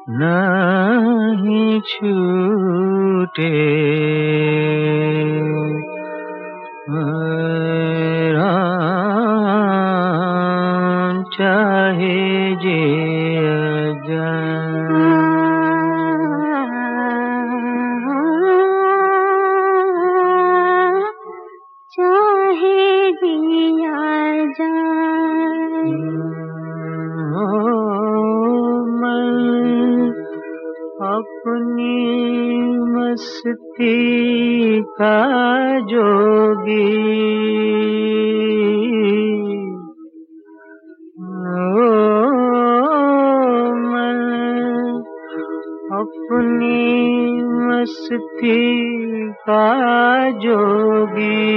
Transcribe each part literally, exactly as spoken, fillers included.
नहीं छूटे राम चाहे जिया जाए। चाहे जिया जाए। अपनी मस्ती का जोगी ओ मैं अपनी मस्ती का जोगी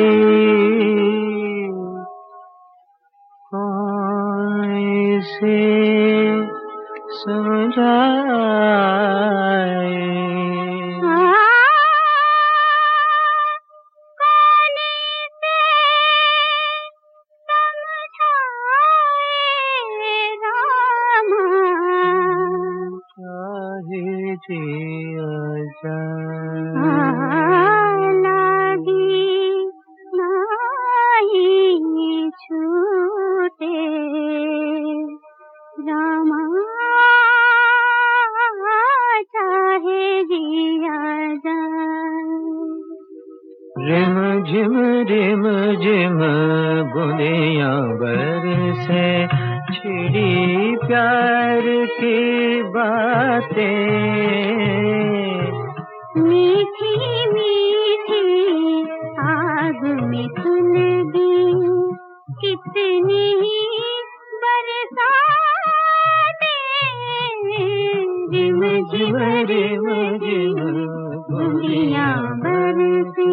कौन इसे समझाए। जिया जाए लागी नहीं छूटे रामा चाहे जिया जाए। रिम झिम रिम झिम बूंदियां बरसे छिड़ी प्यार की बातें मीठी मीठी आग में सुलगी कितनी बरसातें रिम झिम रिम झिम बूंदियां बरसे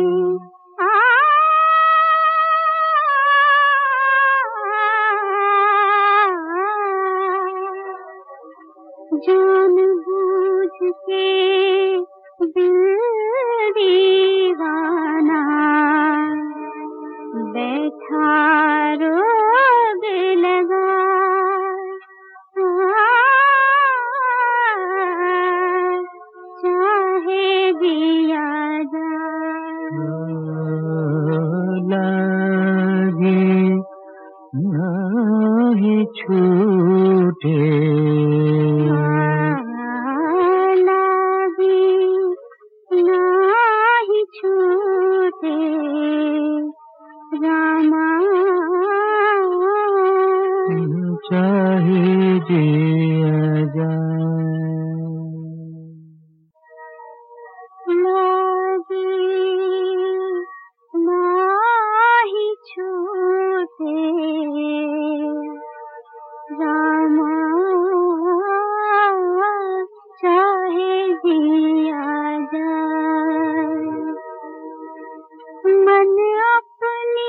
जान बूझ के दिल दीवाना बैठा रोग लगा चाहे जिया लागे नहीं छूटे चाहे जिया जाए। लागे नाही छूटे रामा चाहे जिया जाए। मन अपनी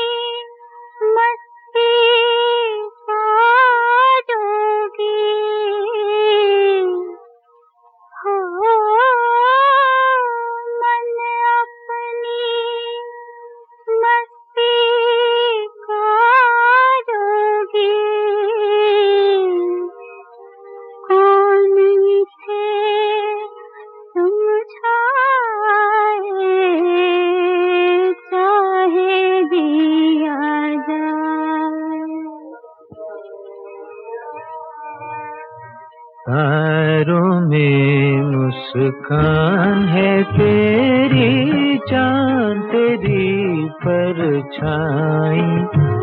मस्ती का जोगी हो मन अपनी मस्ती का जोगी कौन इसे समझाए चाहे जिया जाए। तारों में मुस्कान है तेरी चांद तेरी परछाई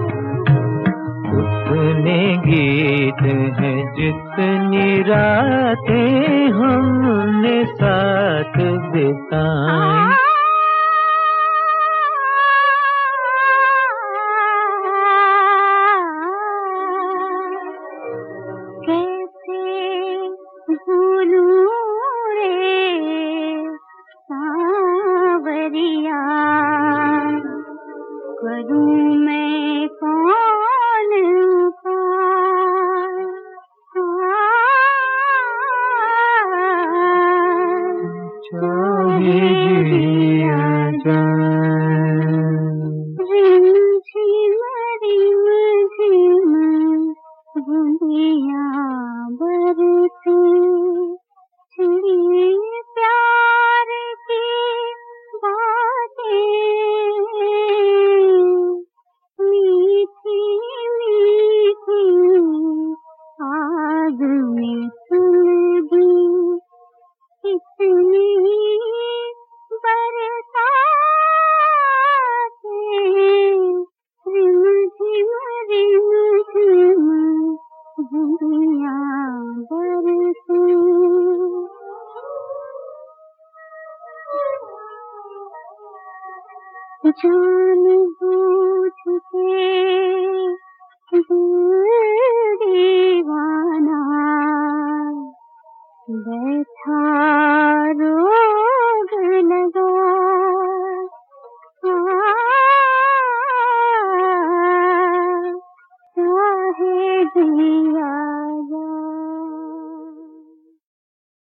उतने गीत हैं जितनी रातें हमने साथ बिताई। करूं मैं कौन चाहे जान बूझ के दिल दीवाना